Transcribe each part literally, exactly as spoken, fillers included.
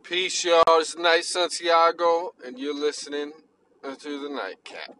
Peace, y'all. It's Night Santiago, and you're listening to the Nightcap.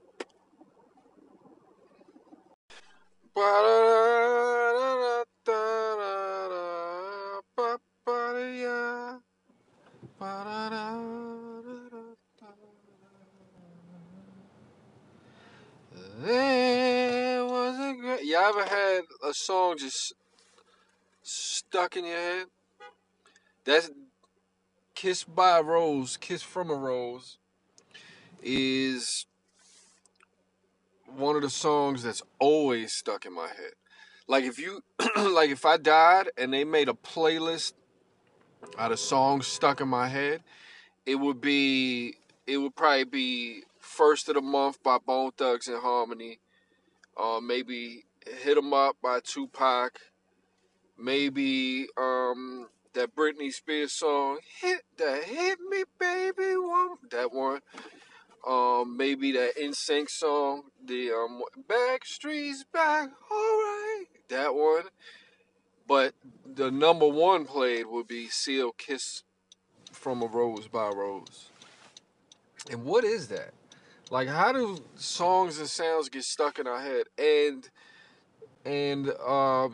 There was a great. You ever had a song just stuck in your head? That's "Kiss by a Rose," "Kiss from a Rose" is one of the songs that's always stuck in my head. Like if you, like if I died and they made a playlist out of songs stuck in my head, it would be, it would probably be "First of the Month" by Bone Thugs and Harmony, uh, maybe "Hit 'Em Up" by Tupac, maybe um, that Britney Spears song, "Hit that Hit Me Baby One," that one. Um, maybe that N Sync song, the um, "Backstreet's Back," alright, that one. But the number one played would be Seal, "Kiss from a Rose" by Rose. And what is that? Like, how do songs and sounds get stuck in our head? And and uh,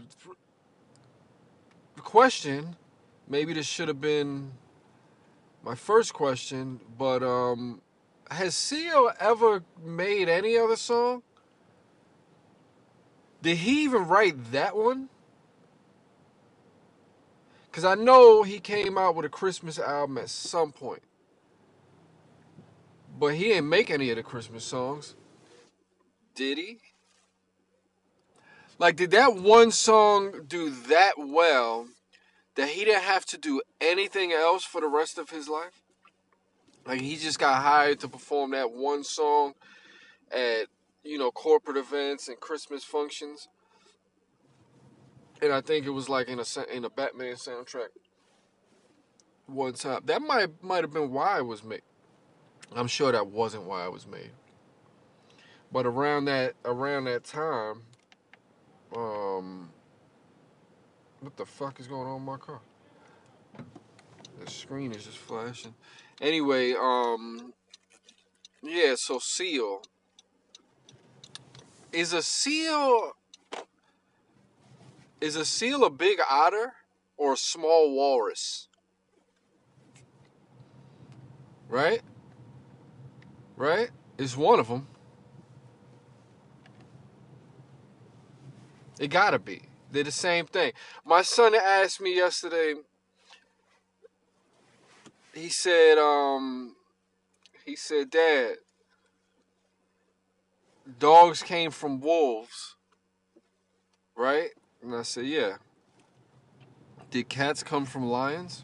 the question, maybe this should have been my first question, but um, has Seal ever made any other song? Did he even write that one? Because I know he came out with a Christmas album at some point. But he didn't make any of the Christmas songs. Did he? Like, did that one song do that well that he didn't have to do anything else for the rest of his life? Like, he just got hired to perform that one song at, you know, corporate events and Christmas functions. And I think it was like in a, in a Batman soundtrack one time. That might might have been why it was made. I'm sure that wasn't why it was made. But around that around that time, um, what the fuck is going on in my car? The screen is just flashing. Anyway, um, yeah. So seal is a seal is a seal a big otter or a small walrus? Right, right. It's one of them. It gotta be. They're the same thing. My son asked me yesterday. He said, um, he said, "Dad, dogs came from wolves, right?" And I said, "Yeah." "Did cats come from lions?"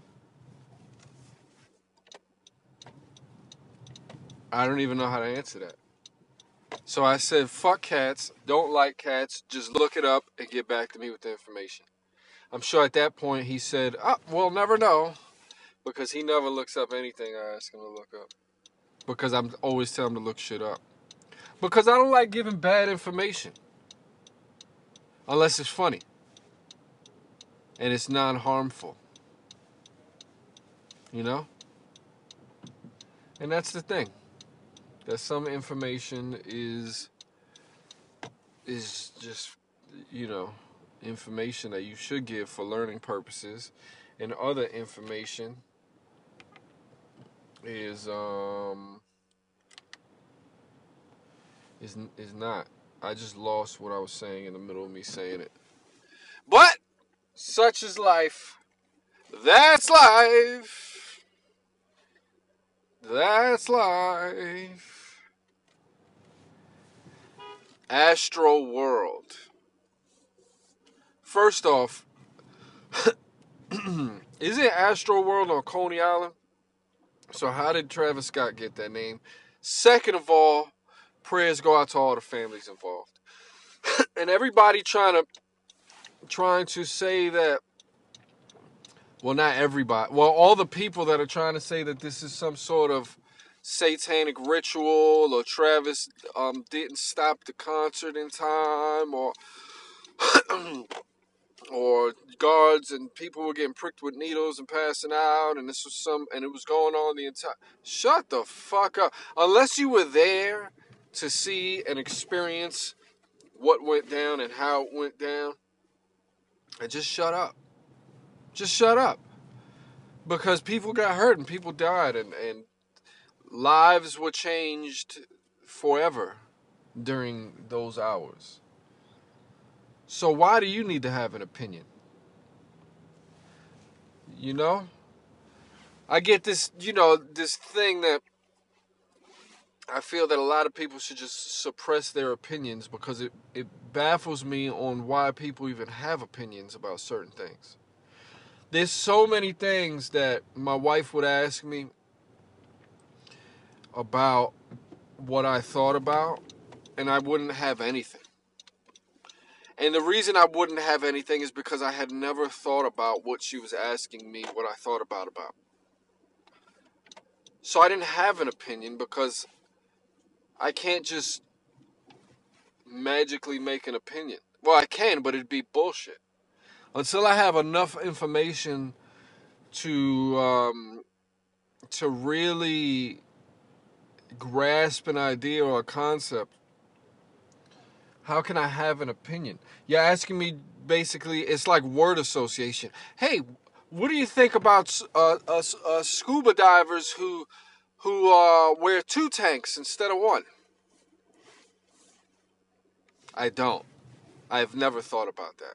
I don't even know how to answer that. So I said, "Fuck cats. Don't like cats. Just look it up and get back to me with the information." I'm sure at that point he said, "Oh, we'll never know," because he never looks up anything I ask him to look up. Because I'm always telling him to look shit up. Because I don't like giving bad information. Unless it's funny. And it's non-harmful. You know? And that's the thing. That some information is is just, you know, information that you should give for learning purposes, and other information is um is is not. I just lost what I was saying in the middle of me saying it. But such is life. That's life. That's life. Astro World. First off, isn't Astro World on Coney Island? So how did Travis Scott get that name? Second of all, prayers go out to all the families involved. And everybody trying to trying to say that, well, not everybody, well, all the people that are trying to say that this is some sort of satanic ritual, or Travis um, didn't stop the concert in time, or or guards and people were getting pricked with needles and passing out, and this was some, and it was going on the entire. Shut the fuck up. Unless you were there to see and experience what went down and how it went down, and just shut up. Just shut up. Because people got hurt and people died, and, and lives were changed forever during those hours. So why do you need to have an opinion? You know? I get this, you know, this thing that I feel that a lot of people should just suppress their opinions, because it, it baffles me on why people even have opinions about certain things. There's so many things that my wife would ask me about what I thought about, and I wouldn't have anything. And the reason I wouldn't have anything is because I had never thought about what she was asking me what I thought about about. So I didn't have an opinion, because I can't just magically make an opinion. Well, I can, but it'd be bullshit. Until I have enough information to um, to really grasp an idea or a concept, how can I have an opinion? You're asking me, basically, it's like word association. Hey, what do you think about uh, uh, uh, scuba divers who who uh, wear two tanks instead of one? I don't. I've never thought about that.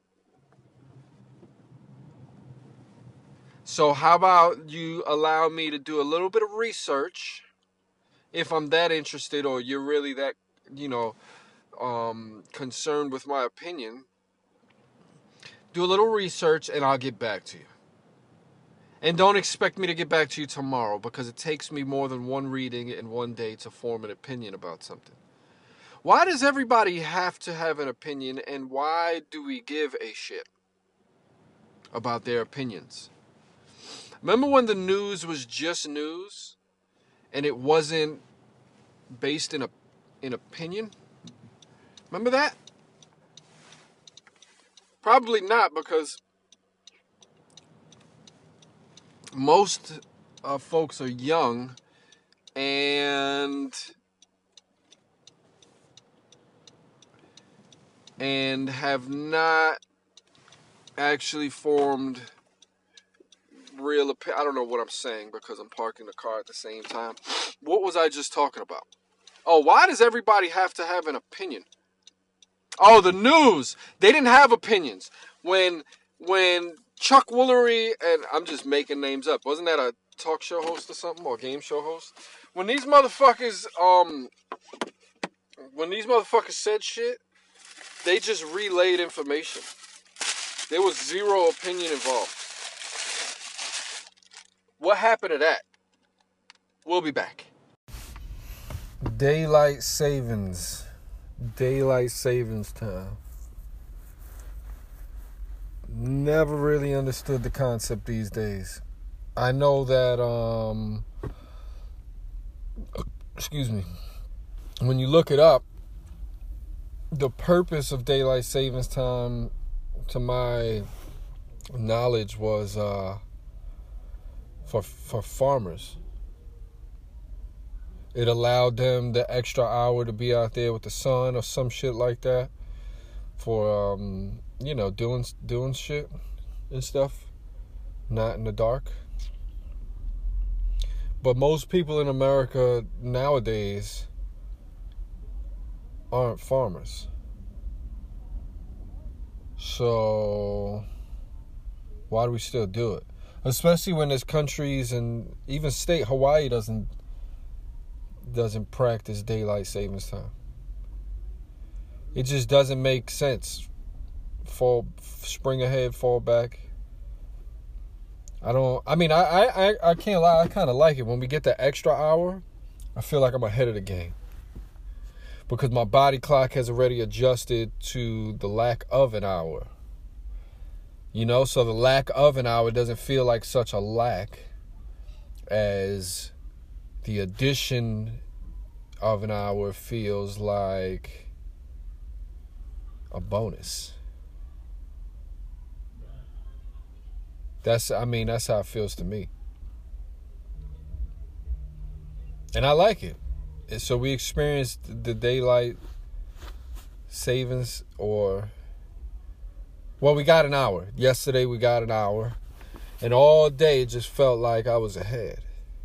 So how about you allow me to do a little bit of research, if I'm that interested, or you're really that, you know, um, concerned with my opinion. Do a little research and I'll get back to you. And don't expect me to get back to you tomorrow, because it takes me more than one reading in one day to form an opinion about something. Why does everybody have to have an opinion, and why do we give a shit about their opinions? Remember when the news was just news and it wasn't based in a in opinion? Remember that? Probably not, because most uh, folks are young and and have not actually formed real opinion. I don't know what I'm saying because I'm parking the car at the same time. What was I just talking about? Oh, why does everybody have to have an opinion? Oh, the news. They didn't have opinions. When when Chuck Woolery, and I'm just making names up. Wasn't that a talk show host or something, or a game show host? When these motherfuckers, um, when these motherfuckers said shit, they just relayed information. There was zero opinion involved. What happened to that? We'll be back. Daylight savings. Daylight savings time. Never really understood the concept these days. I know that, um, excuse me, when you look it up, the purpose of daylight savings time, to my knowledge, was uh, for for farmers. It allowed them the extra hour to be out there with the sun or some shit like that, for um, you know, doing doing shit and stuff, not in the dark. But most people in America nowadays aren't farmers. So why do we still do it? Especially when there's countries and even state, Hawaii doesn't doesn't practice daylight savings time. It just doesn't make sense. Fall, spring ahead, fall back. I don't, I mean, I, I, I can't lie, I kind of like it. When we get the extra hour, I feel like I'm ahead of the game. Because my body clock has already adjusted to the lack of an hour. You know, so the lack of an hour doesn't feel like such a lack as the addition of an hour feels like a bonus. That's, I mean, that's how it feels to me. And I like it. And so we experienced the daylight savings, or, well, we got an hour. Yesterday we got an hour. And all day it just felt like I was ahead.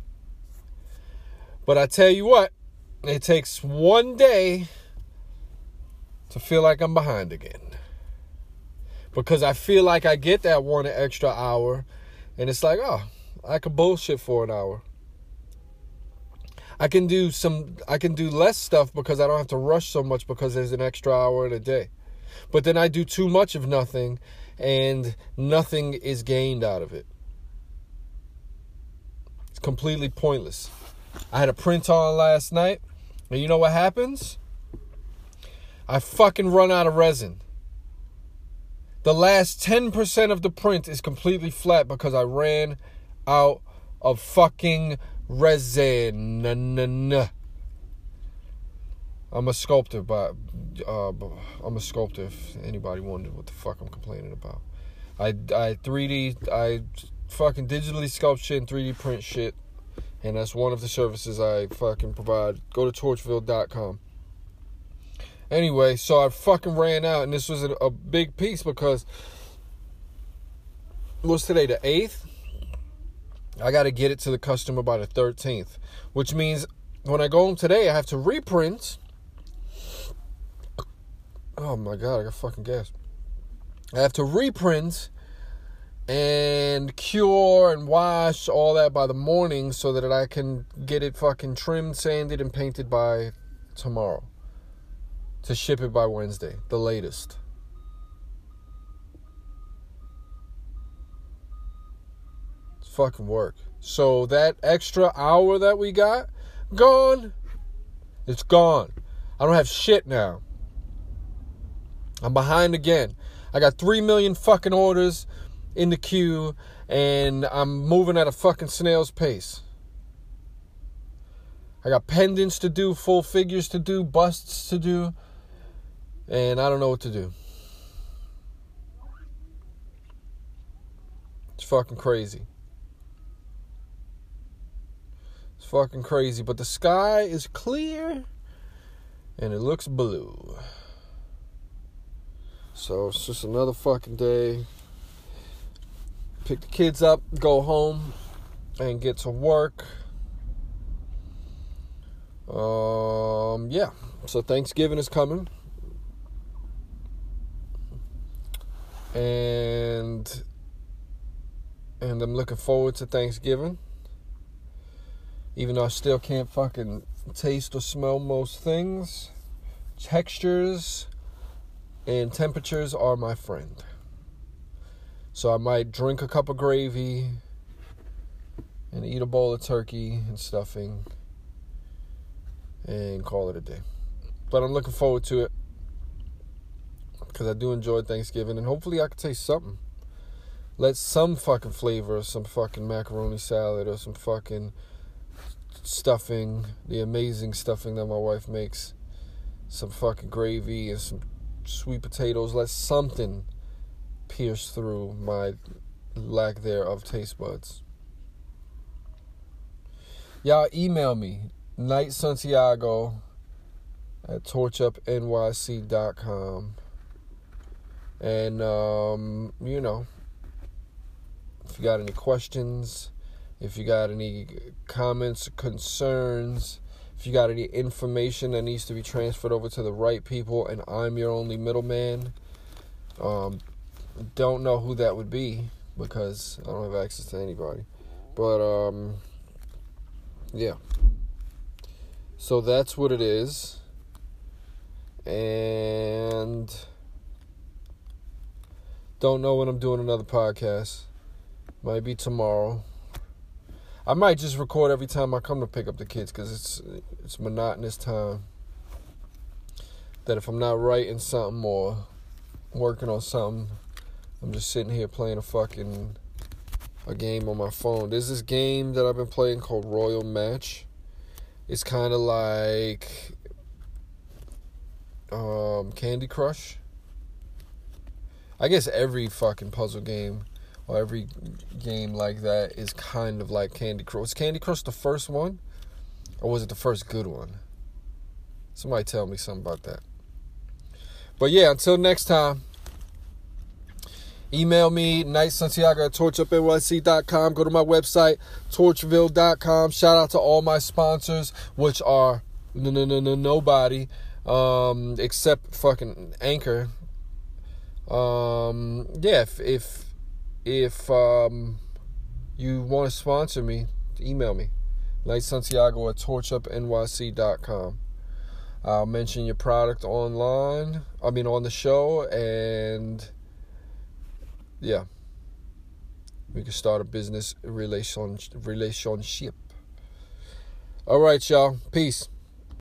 But I tell you what, it takes one day to feel like I'm behind again. Because I feel like I get that one extra hour, and it's like, oh, I could bullshit for an hour. I can do some, I can do less stuff because I don't have to rush so much because there's an extra hour in a day. But then I do too much of nothing, and nothing is gained out of it. It's completely pointless. I had a print on last night, and you know what happens? I fucking run out of resin. The last ten percent of the print is completely flat because I ran out of fucking resin. I'm a sculptor, but uh, I'm a sculptor. If anybody wondered what the fuck I'm complaining about, I I three D, I fucking digitally sculpt shit and three D print shit, and that's one of the services I fucking provide. Go to torchville dot com. Anyway, so I fucking ran out, and this was a, a big piece because what's today, the eighth? I got to get it to the customer by the thirteenth, which means when I go home today, I have to reprint. Oh my God, I got fucking gas. I have to reprint and cure and wash all that by the morning so that I can get it fucking trimmed, sanded, and painted by tomorrow. To ship it by Wednesday, the latest. It's fucking work. So that extra hour that we got, gone. It's gone. I don't have shit now. I'm behind again. I got three million fucking orders in the queue, and I'm moving at a fucking snail's pace. I got pendants to do, full figures to do, busts to do, and I don't know what to do. It's fucking crazy. It's fucking crazy, but the sky is clear, and it looks blue. So it's just another fucking day. Pick the kids up, go home, and get to work. Um, yeah. So Thanksgiving is coming. And and I'm looking forward to Thanksgiving. Even though I still can't fucking taste or smell most things. Textures and temperatures are my friend. So I might drink a cup of gravy and eat a bowl of turkey and stuffing and call it a day. But I'm looking forward to it because I do enjoy Thanksgiving, and hopefully I can taste something. Let some fucking flavor, some fucking macaroni salad or some fucking stuffing, the amazing stuffing that my wife makes, some fucking gravy and some sweet potatoes. Let something pierce through my lack there of taste buds. Y'all email me, Night Santiago at torch up N Y C dot com. And, um, you know, if you got any questions, if you got any comments, concerns, if you got any information that needs to be transferred over to the right people and I'm your only middleman, um, don't know who that would be because I don't have access to anybody. But, um, yeah. So that's what it is. And don't know when I'm doing another podcast. Might be tomorrow. I might just record every time I come to pick up the kids because it's it's monotonous time. That if I'm not writing something or working on something, I'm just sitting here playing a fucking a game on my phone. There's this game that I've been playing called Royal Match. It's kind of like um, Candy Crush. I guess every fucking puzzle game or every game like that is kind of like Candy Crush. Was Candy Crush the first one? Or was it the first good one? Somebody tell me something about that. But yeah, until next time. Email me, Knight Santiago at torch up N Y C dot com. Go to my website, torchville dot com. Shout out to all my sponsors, which are no, no, no, no, nobody, um, except fucking Anchor. Um, yeah, if if, if um, you want to sponsor me, email me, Knight Santiago at torch up N Y C dot com. I'll mention your product online, I mean on the show, and yeah, we can start a business relation relationship. All right, y'all. Peace.